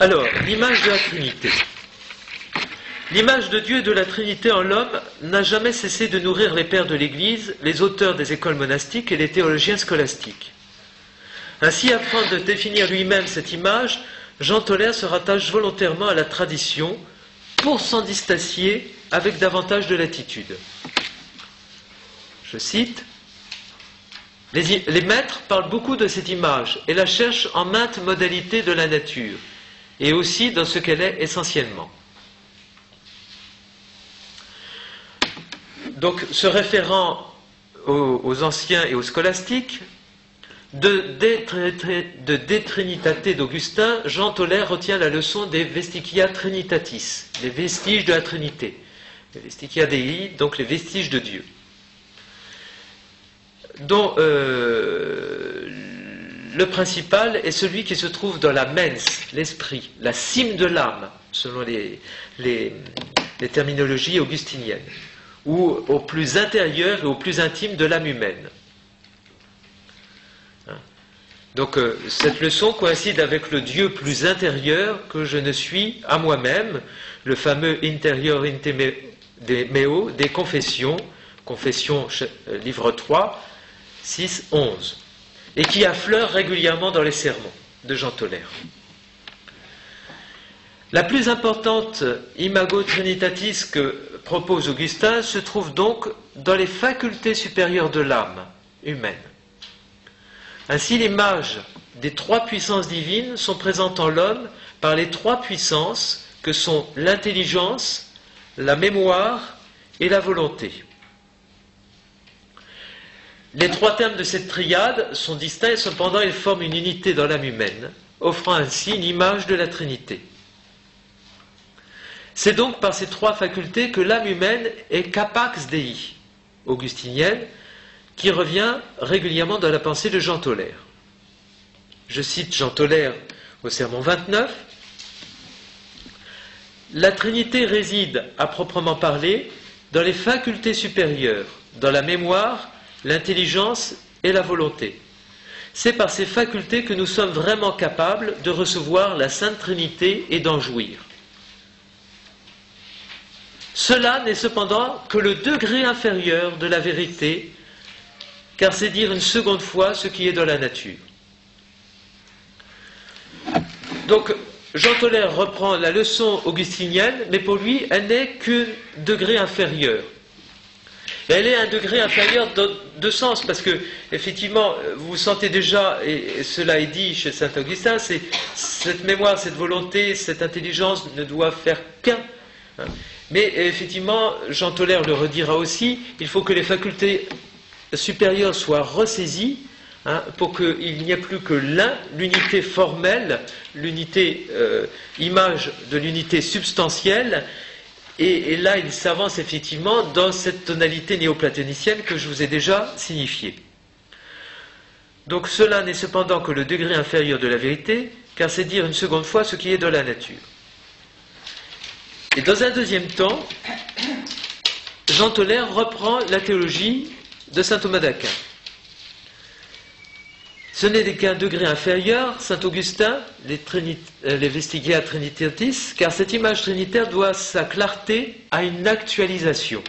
Alors, l'image de la Trinité. L'image de Dieu et de la Trinité en l'homme n'a jamais cessé de nourrir les pères de l'Église, les auteurs des écoles monastiques et les théologiens scolastiques. Ainsi, afin de définir lui-même cette image, Jean Tauler se rattache volontairement à la tradition pour s'en distancier avec davantage de latitude. Je cite, les maîtres parlent beaucoup de cette image et la cherchent en maintes modalités de la nature, et aussi dans ce qu'elle est essentiellement. Donc, se référant aux anciens et aux scolastiques, de De Trinitate d'Augustin, Jean Tauler retient la leçon des Vestigia Trinitatis, les vestiges de la Trinité. Les Vestigia Dei, donc les vestiges de Dieu, dont le principal est celui qui se trouve dans la mens, l'esprit, la cime de l'âme, selon les terminologies augustiniennes, ou au plus intérieur et au plus intime de l'âme humaine. Donc cette leçon coïncide avec le Dieu plus intérieur que je ne suis à moi-même, le fameux Interior Intemeo des Confessions, Confessions livre 3, 6, 11, et qui affleure régulièrement dans les sermons de Jean Tauler. La plus importante imago trinitatis que propose Augustin se trouve donc dans les facultés supérieures de l'âme humaine. Ainsi, l'image des trois puissances divines sont présentes en l'homme par les trois puissances que sont l'intelligence, la mémoire et la volonté. Les trois termes de cette triade sont distincts, cependant ils forment une unité dans l'âme humaine, offrant ainsi une image de la Trinité. C'est donc par ces trois facultés que l'âme humaine est capax Dei, augustinienne, qui revient régulièrement dans la pensée de Jean Tauler. Je cite Jean Tauler au sermon 29. La Trinité réside, à proprement parler, dans les facultés supérieures, dans la mémoire, l'intelligence et la volonté. C'est par ces facultés que nous sommes vraiment capables de recevoir la Sainte Trinité et d'en jouir. Cela n'est cependant que le degré inférieur de la vérité, car c'est dire une seconde fois ce qui est dans la nature. Donc, Jean Tauler reprend la leçon augustinienne, mais pour lui, elle n'est qu'un degré inférieur. Et elle est un degré inférieur dans deux sens, parce que, effectivement, vous sentez déjà, et cela est dit chez saint Augustin, c'est cette mémoire, cette volonté, cette intelligence ne doivent faire qu'un. Mais, effectivement, Jean Tauler le redira aussi, il faut que les facultés supérieure soit ressaisie pour qu'il n'y ait plus que l'un, l'unité formelle, l'unité image de l'unité substantielle, et là il s'avance effectivement dans cette tonalité néoplatonicienne que je vous ai déjà signifiée. Donc cela n'est cependant que le degré inférieur de la vérité, car c'est dire une seconde fois ce qui est dans la nature. Et dans un deuxième temps, Jean Tauler reprend la théologie de saint Thomas d'Aquin. Ce n'est qu'un degré inférieur, saint Augustin, les Vestigia Trinitatis, car cette image trinitaire doit sa clarté à une actualisation.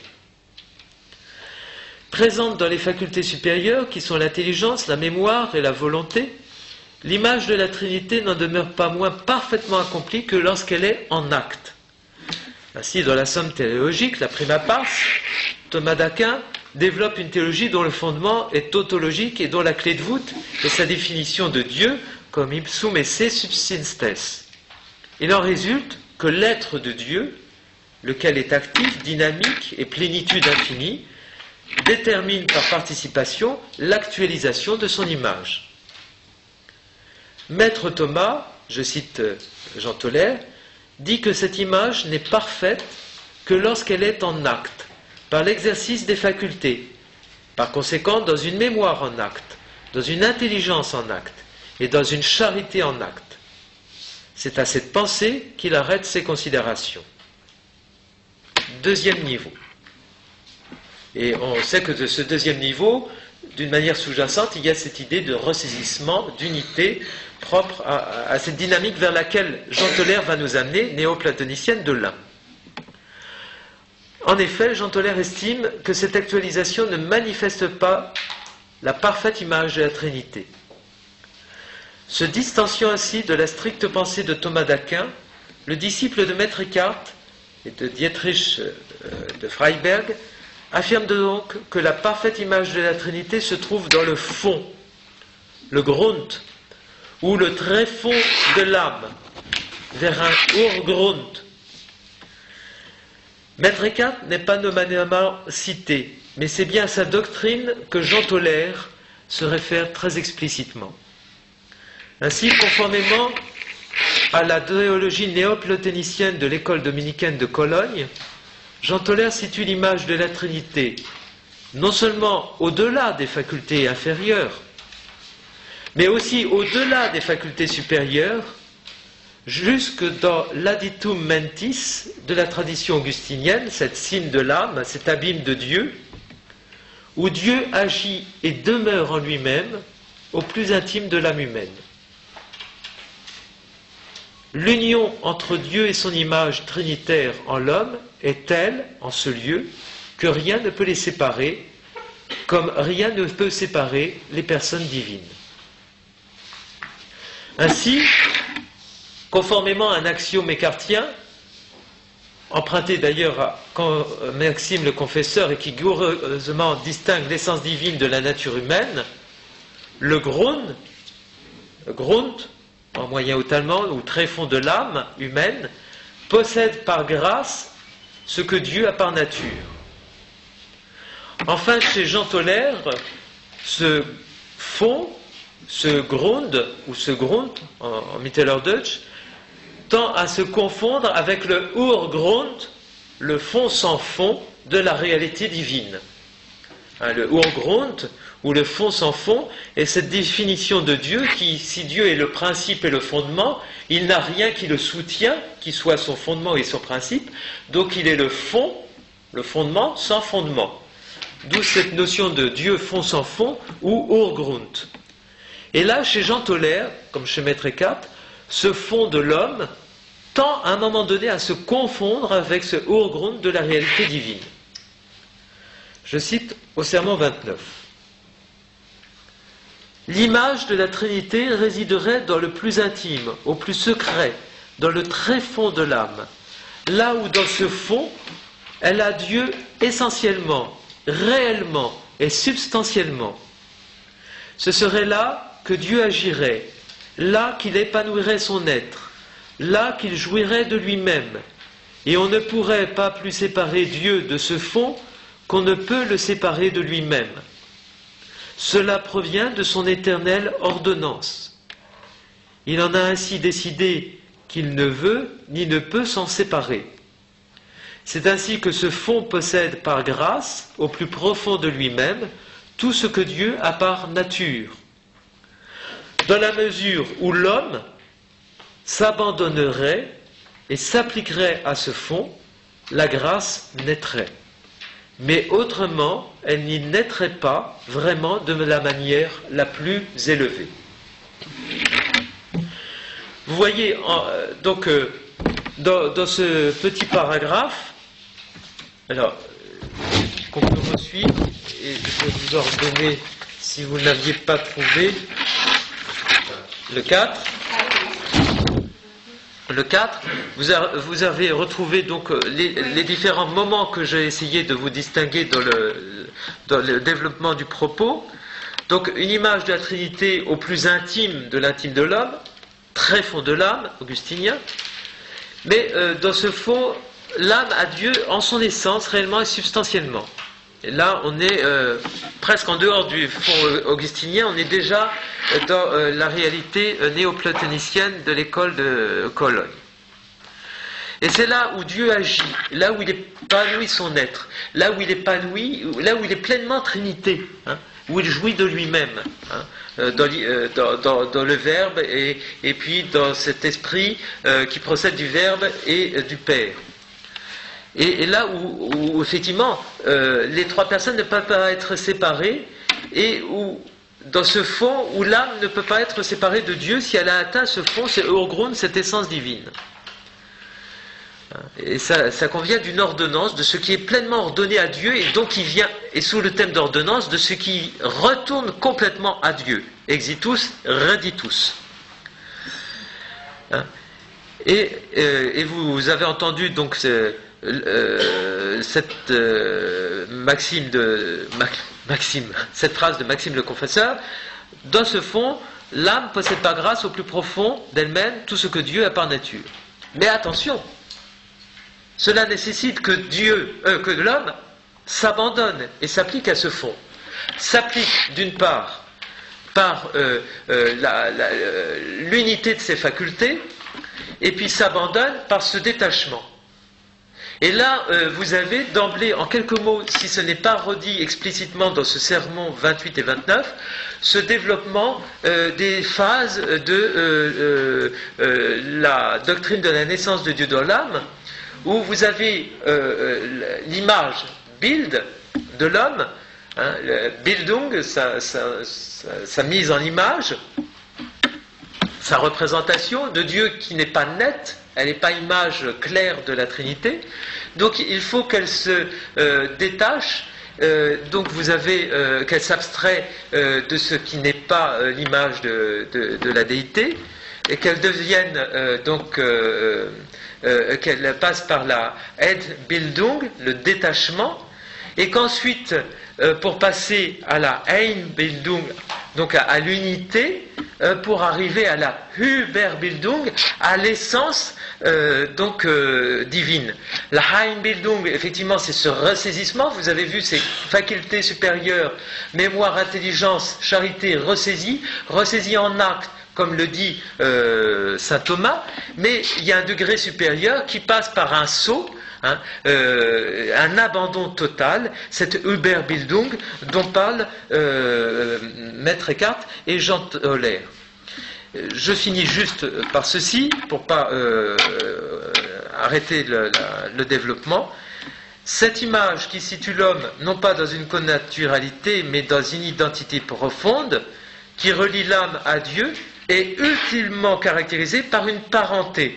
Présente dans les facultés supérieures, qui sont l'intelligence, la mémoire et la volonté, l'image de la Trinité n'en demeure pas moins parfaitement accomplie que lorsqu'elle est en acte. Ainsi, dans la somme théologique, la prima pars, Thomas d'Aquin développe une théologie dont le fondement est tautologique et dont la clé de voûte est sa définition de Dieu comme ipsum esse subsistes. Il en résulte que l'être de Dieu, lequel est actif, dynamique et plénitude infinie, détermine par participation l'actualisation de son image. Maître Thomas, je cite Jean Tauler, dit que cette image n'est parfaite que lorsqu'elle est en acte, par l'exercice des facultés, par conséquent dans une mémoire en acte, dans une intelligence en acte et dans une charité en acte. C'est à cette pensée qu'il arrête ses considérations. Deuxième niveau. Et on sait que de ce deuxième niveau, d'une manière sous-jacente, il y a cette idée de ressaisissement, d'unité propre à cette dynamique vers laquelle Jean Toller va nous amener, néoplatonicienne de l'un. En effet, Jean Toller estime que cette actualisation ne manifeste pas la parfaite image de la Trinité. Se distanciant ainsi de la stricte pensée de Thomas d'Aquin, le disciple de Maître Eckhart et de Dietrich de Freiberg affirme donc que la parfaite image de la Trinité se trouve dans le fond, le Grund, ou le tréfonds de l'âme, vers un Urgrund. Maître Eckhart n'est pas nommément cité, mais c'est bien à sa doctrine que Jean Toller se réfère très explicitement. Ainsi, conformément à la théologie néoplatonicienne de l'école dominicaine de Cologne, Jean Toller situe l'image de la Trinité non seulement au-delà des facultés inférieures, mais aussi au-delà des facultés supérieures, jusque dans l'aditum mentis de la tradition augustinienne, cette cime de l'âme, cet abîme de Dieu, où Dieu agit et demeure en lui-même au plus intime de l'âme humaine. L'union entre Dieu et son image trinitaire en l'homme est telle, en ce lieu, que rien ne peut les séparer, comme rien ne peut séparer les personnes divines. Ainsi, conformément à un axiome écartien, emprunté d'ailleurs à Maxime le Confesseur et qui rigoureusement distingue l'essence divine de la nature humaine, le Grund, en moyen haut allemand, ou tréfonds de l'âme humaine, possède par grâce ce que Dieu a par nature. Enfin, chez Jean Toller, ce fond, ce Grund, ou ce Grund, en Mittelhochdeutsch, tend à se confondre avec le Urgrund, le fond sans fond de la réalité divine. Le Urgrund, ou le fond sans fond, est cette définition de Dieu qui, si Dieu est le principe et le fondement, il n'a rien qui le soutient, qui soit son fondement et son principe, donc il est le fond, le fondement sans fondement. D'où cette notion de Dieu fond sans fond, ou Urgrund. Et là, chez Jean Toller, comme chez Maître Eckhart, ce fond de l'homme tend à un moment donné à se confondre avec ce Urgrund de la réalité divine. Je cite au sermon 29. L'image de la Trinité résiderait dans le plus intime, au plus secret, dans le tréfonds de l'âme, là où dans ce fond, elle a Dieu essentiellement, réellement et substantiellement. Ce serait là que Dieu agirait, là qu'il épanouirait son être, là qu'il jouirait de lui-même, et on ne pourrait pas plus séparer Dieu de ce fond qu'on ne peut le séparer de lui-même. Cela provient de son éternelle ordonnance. Il en a ainsi décidé qu'il ne veut ni ne peut s'en séparer. C'est ainsi que ce fond possède par grâce, au plus profond de lui-même, tout ce que Dieu a par nature. Dans la mesure où l'homme s'abandonnerait et s'appliquerait à ce fond, la grâce naîtrait. Mais autrement, elle n'y naîtrait pas vraiment de la manière la plus élevée. Vous voyez, donc, dans ce petit paragraphe, alors, qu'on peut me suivre, et je vais vous ordonner, si vous ne l'aviez pas trouvé, le 4. Le 4, vous avez retrouvé donc les différents moments que j'ai essayé de vous distinguer dans le développement du propos. Donc une image de la Trinité au plus intime de l'intime de l'homme, très fond de l'âme, augustinien, mais dans ce fond, l'âme a Dieu en son essence, réellement et substantiellement. Et là, on est presque en dehors du fond augustinien, on est déjà dans la réalité néoplatonicienne de l'école de Cologne. Et c'est là où Dieu agit, là où il épanouit son être, là où il épanouit, là où il est pleinement Trinité, où il jouit de lui-même, dans le Verbe et puis dans cet esprit qui procède du Verbe et du Père. Et là où effectivement, les trois personnes ne peuvent pas être séparées, et où, dans ce fond où l'âme ne peut pas être séparée de Dieu si elle a atteint ce fond, ce Urgrund, cette essence divine. Et ça convient d'une ordonnance, de ce qui est pleinement ordonné à Dieu, et donc qui vient, et sous le thème d'ordonnance, de ce qui retourne complètement à Dieu. Exitus, reditus. Et vous avez entendu donc cette cette phrase de Maxime le Confesseur. Dans ce fond, l'âme possède par grâce au plus profond d'elle-même tout ce que Dieu a par nature. Mais attention, cela nécessite que que l'homme s'abandonne et s'applique à ce fond. S'applique d'une part par l'unité de ses facultés, et puis s'abandonne par ce détachement. Et là, vous avez d'emblée, en quelques mots, si ce n'est pas redit explicitement dans ce sermon 28 et 29, ce développement des phases de la doctrine de la naissance de Dieu dans l'âme, où vous avez l'image Bild de l'homme, hein, Bildung, sa mise en image, sa représentation de Dieu qui n'est pas nette, elle n'est pas image claire de la Trinité, donc il faut qu'elle se détache, donc vous avez qu'elle s'abstrait de ce qui n'est pas l'image de la déité, et qu'elle devienne qu'elle passe par la Entbildung, le détachement, et qu'ensuite, pour passer à la Einbildung, donc à l'unité, pour arriver à la Überbildung, à l'essence divine. La Einbildung, effectivement, c'est ce ressaisissement. Vous avez vu ces facultés supérieures, mémoire, intelligence, charité, ressaisie en acte, comme le dit saint Thomas, mais il y a un degré supérieur qui passe par un saut, un abandon total, cette Überbildung dont parlent Maître Eckhart et Jean Toller. Je finis juste par ceci, pour ne pas arrêter le développement. Cette image qui situe l'homme non pas dans une connaturalité, mais dans une identité profonde, qui relie l'âme à Dieu, est ultimement caractérisée par une parenté,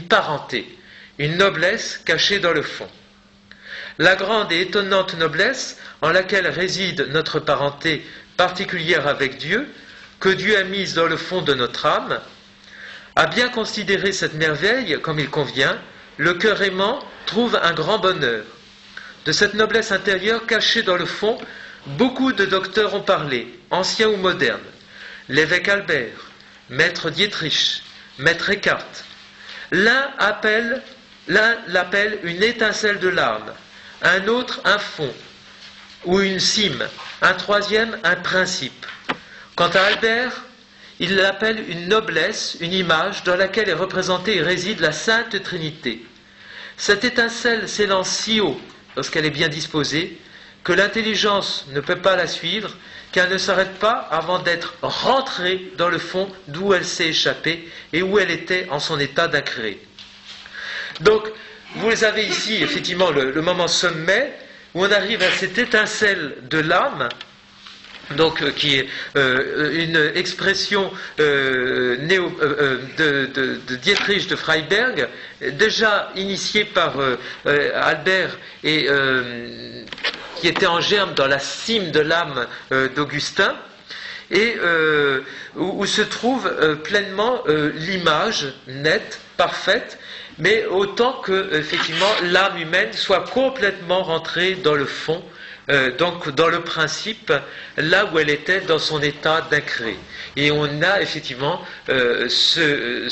une noblesse cachée dans le fond. La grande et étonnante noblesse en laquelle réside notre parenté particulière avec Dieu, que Dieu a mise dans le fond de notre âme, à bien considérer cette merveille comme il convient, le cœur aimant trouve un grand bonheur. De cette noblesse intérieure cachée dans le fond, beaucoup de docteurs ont parlé, anciens ou modernes. L'évêque Albert, Maître Dietrich, Maître Eckhart. L'un l'appelle une étincelle de l'âme, un autre un fond, ou une cime, un troisième un principe. Quant à Albert, il l'appelle une noblesse, une image dans laquelle est représentée et réside la Sainte Trinité. Cette étincelle s'élance si haut, lorsqu'elle est bien disposée, que l'intelligence ne peut pas la suivre, qu'elle ne s'arrête pas avant d'être rentrée dans le fond d'où elle s'est échappée et où elle était en son état d'incréé. Donc, vous avez ici effectivement le moment sommet où on arrive à cette étincelle de l'âme, donc qui est une expression de Dietrich de Freiberg, déjà initiée par Albert et qui était en germe dans la cime de l'âme d'Augustin, et où se trouve pleinement l'image nette, parfaite, mais autant que effectivement l'âme humaine soit complètement rentrée dans le fond, donc dans le principe, là où elle était dans son état d'incréé. Et on a effectivement ce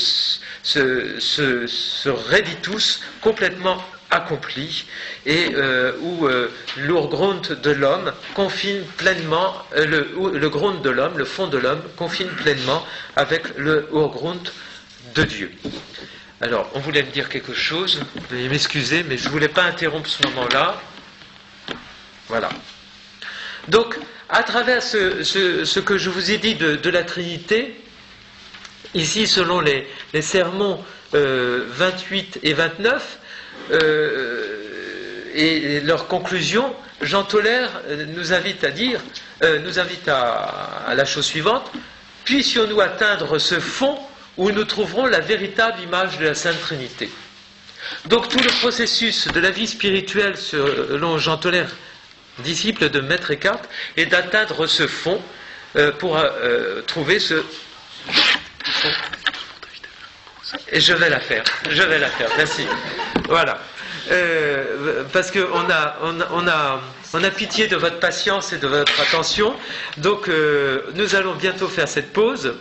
reditus complètement accompli, et où l'Urgrund de l'homme confine pleinement, le Grund de l'homme, le fond de l'homme, confine pleinement avec le Urgrund de Dieu. Alors, on voulait me dire quelque chose, veuillez m'excuser, mais je ne voulais pas interrompre ce moment-là. Voilà. Donc, à travers ce que je vous ai dit de la Trinité, ici, selon les sermons 28 et 29, et leur conclusion, Jean Toller nous invite à la chose suivante: puissions-nous atteindre ce fond où nous trouverons la véritable image de la Sainte Trinité. Donc tout le processus de la vie spirituelle, selon Jean Toller, disciple de Maître Eckhart, est d'atteindre ce fond pour trouver ce fond. Et je vais la faire, merci. Voilà. Parce qu'on a pitié de votre patience et de votre attention. Donc nous allons bientôt faire cette pause.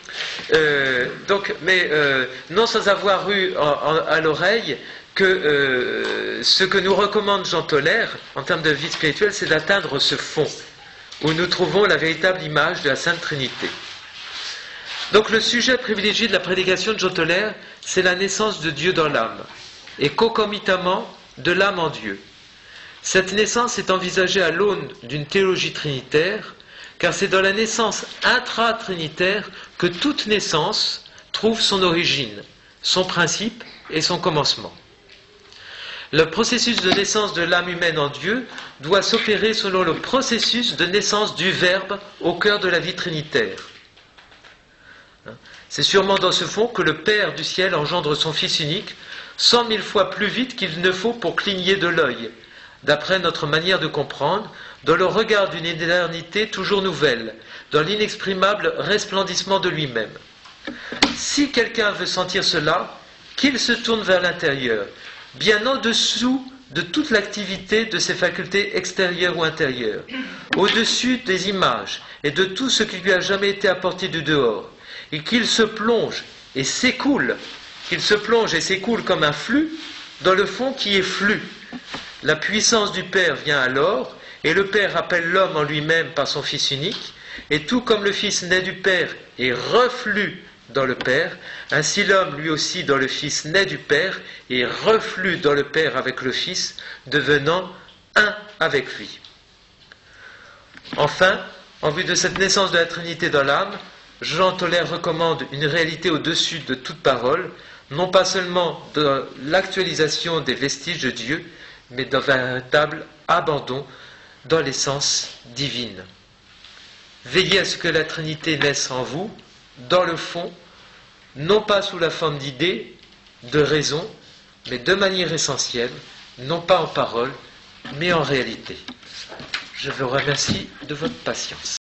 Non sans avoir eu à l'oreille que ce que nous recommande Jean Toller en termes de vie spirituelle, c'est d'atteindre ce fond où nous trouvons la véritable image de la Sainte Trinité. Donc le sujet privilégié de la prédication de Jean Toller, c'est la naissance de Dieu dans l'âme, et concomitamment de l'âme en Dieu. Cette naissance est envisagée à l'aune d'une théologie trinitaire, car c'est dans la naissance intra-trinitaire que toute naissance trouve son origine, son principe et son commencement. Le processus de naissance de l'âme humaine en Dieu doit s'opérer selon le processus de naissance du Verbe au cœur de la vie trinitaire. C'est sûrement dans ce fond que le Père du ciel engendre son Fils unique 100 000 fois plus vite qu'il ne faut pour cligner de l'œil, d'après notre manière de comprendre, dans le regard d'une éternité toujours nouvelle, dans l'inexprimable resplendissement de lui-même. Si quelqu'un veut sentir cela, qu'il se tourne vers l'intérieur, bien en-dessous de toute l'activité de ses facultés extérieures ou intérieures, au-dessus des images et de tout ce qui lui a jamais été apporté du dehors, et qu'il se plonge et s'écoule comme un flux dans le fond qui est flux. La puissance du Père vient alors, et le Père appelle l'homme en lui-même par son Fils unique, et tout comme le Fils naît du Père et reflue dans le Père, ainsi l'homme lui aussi dans le Fils naît du Père et reflue dans le Père avec le Fils, devenant un avec lui. Enfin, en vue de cette naissance de la Trinité dans l'âme, Jean Toller recommande une réalité au-dessus de toute parole, non pas seulement de l'actualisation des vestiges de Dieu, mais d'un véritable abandon dans l'essence divine. Veillez à ce que la Trinité naisse en vous, dans le fond, non pas sous la forme d'idées, de raisons, mais de manière essentielle, non pas en parole, mais en réalité. Je vous remercie de votre patience.